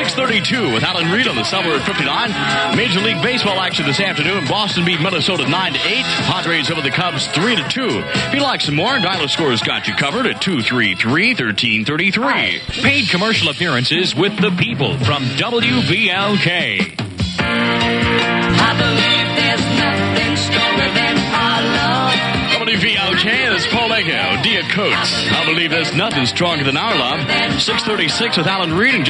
6:32 with Alan Reed on the Summer of 59. Major League Baseball action this afternoon. Boston beat Minnesota 9-8. Padres over the Cubs 3-2. If you'd like some more, Dial Score's got you covered at 233-1333. Paid commercial appearances with the people from WBLK. I believe there's nothing stronger than our love. WVLK, this Paul Ego, Dia Coates. I believe there's nothing stronger than our love. 6:36 with Alan Reed.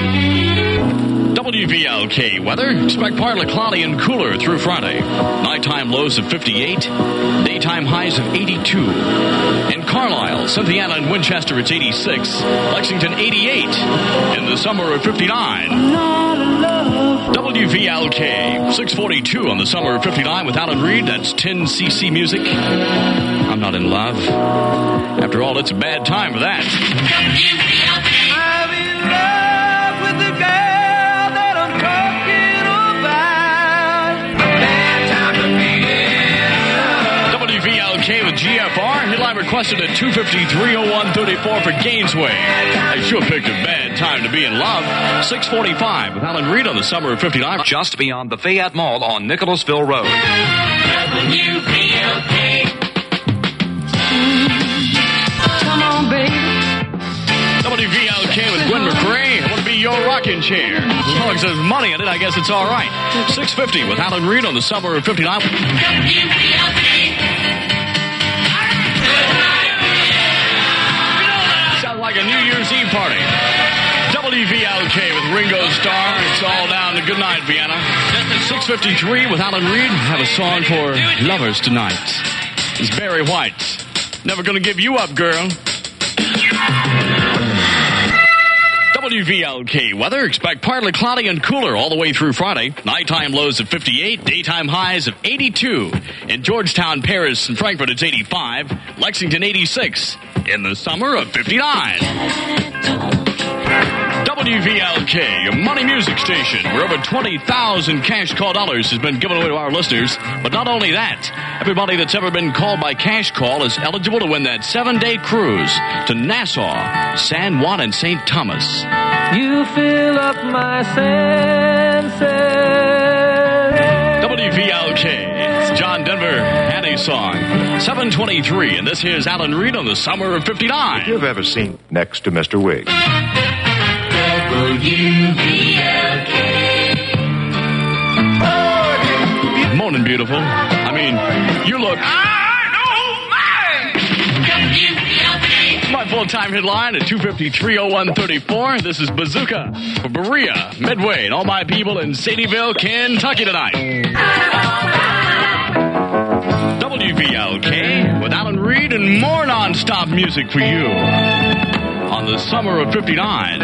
WVLK weather. Expect partly cloudy and cooler through Friday. Nighttime lows of 58. Daytime highs of 82. In Carlisle, Cynthiana, and Winchester, it's 86. Lexington, 88. In the summer of 59. WVLK, 6:42 on the Summer of 59 with Alan Reed. That's 10cc music. I'm not in love. After all, it's a bad time for that. I'm in love with the girl that I'm talking about. Bad time to be in love. WVLK with GFR. Headline requested at 253-0134 for Gainesway. I sure picked a bad time to be in love. 6:45 with Alan Reed on the Summer of 59. Just beyond the Fayette Mall on Nicholasville Road. WVLK. Come on, baby. WVLK with Gwen McRae. I want to be your rocking chair. As long as there's money in it, I guess it's all right. 6:50 with Alan Reed on the Summer of 59. Sounds like a New Year's Eve party. WVLK with Ringo Starr. It's all down to Good Night, Vienna. 6:53 with Alan Reed. Have a song for lovers tonight. It's Barry White. Never gonna give you up, girl. WVLK weather. Expect partly cloudy and cooler all the way through Friday. Nighttime lows of 58. Daytime highs of 82. In Georgetown, Paris, and Frankfurt, it's 85. Lexington, 86. In the summer of 59. WVLK, your money music station, where over 20,000 cash call dollars has been given away to our listeners. But not only that, everybody that's ever been called by cash call is eligible to win that 7-day cruise to Nassau, San Juan, and St. Thomas. You fill up my senses. WVLK, it's John Denver and a song. 7:23, and this here's Alan Reed on the Summer of 59. If you've ever seen Next to Mr. Wiggs. Morning, beautiful. I mean, you look... My full-time headline at 253-0134. This is Bazooka for Berea, Midway, and all my people in Sadieville, Kentucky tonight. WVLK with Alan Reed and more non-stop music for you on the Summer of 59.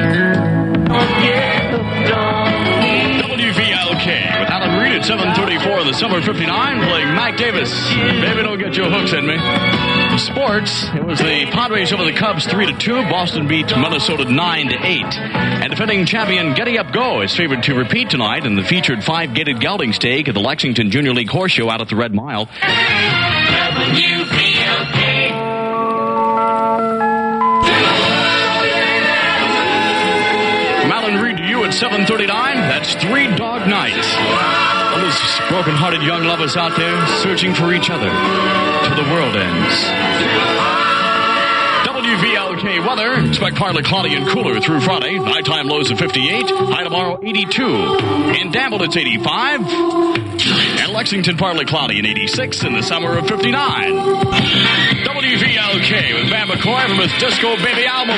WVLK with Alan Reed at 7:34 in the Summer of 59, playing Mike Davis. Baby, don't get your hooks in me. Sports, it was the Padres over the Cubs 3-2. Boston beat Minnesota 9-8. And defending champion Getty Up Go is favored to repeat tonight in the featured 5-gated gelding stake at the Lexington Junior League Horse Show out at the Red Mile. WVLK. From Alan Reed to you at 7:39, that's Three Dog Night. All those broken-hearted young lovers out there searching for each other till the world ends. WVLK weather. Expect partly cloudy and cooler through Friday. Nighttime lows of 58. High tomorrow, 82. In Danville, it's 85. And Lexington, partly cloudy and 86 in the summer of 59. WVLK with Van McCoy from his Disco Baby album.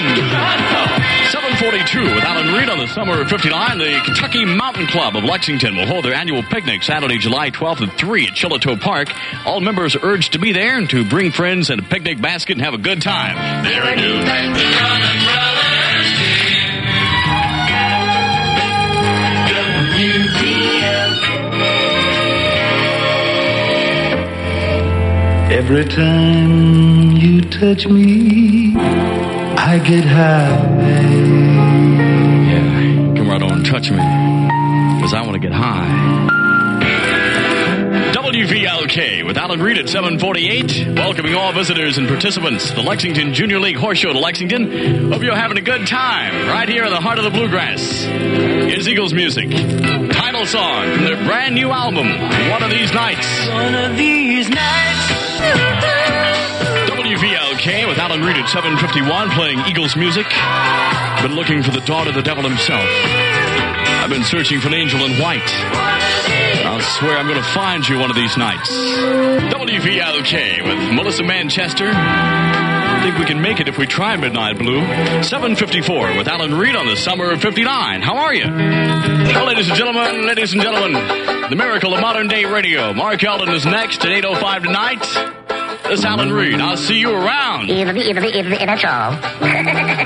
7:42 with Alan Reed on the Summer of 59. The Kentucky Mountain Club of Lexington will hold their annual picnic Saturday, July 12th at 3 at Chilito Park. All members are urged to be there and to bring friends and a picnic basket and have a good time. There I do thank the Running Brothers. Every time you touch me, I get high. Yeah, come right on, touch me, because I want to get high. WVLK with Alan Reed at 7:48. Welcoming all visitors and participants. The Lexington Junior League Horse Show to Lexington. Hope you're having a good time right here in the heart of the Bluegrass. Here's Eagles music. Title song from their brand new album, One of These Nights. One of these nights. WVLK with Alan Reed at 7:51 playing Eagles music. Been looking for the daughter of the devil himself. I've been searching for an angel in white. I'll swear I'm going to find you one of these nights. WVLK with Melissa Manchester. I think we can make it if we try Midnight Blue. 7:54 with Alan Reed on the summer of 59. How are you? Well, ladies and gentlemen, the miracle of modern day radio. Mark Eldon is next at 8:05 tonight. This is Alan Reed. I'll see you around. That's all.